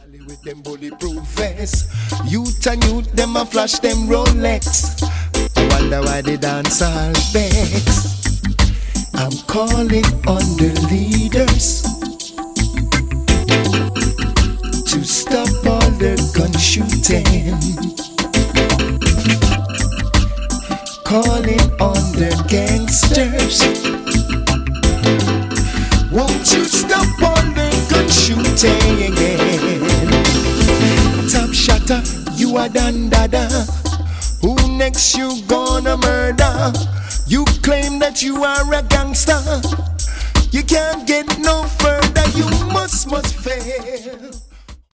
With them bulletproof vests, youth and youth, them a flash them Rolex. I wonder why they dance all vex. I'm calling on the leaders to stop all the gun shooting. Calling on the gangsters. Won't you stop all the gun shooting? Top shotter, you a dandada. Who next you gonna murder? You claim that you are a gangster. You can't get no further. You must fail.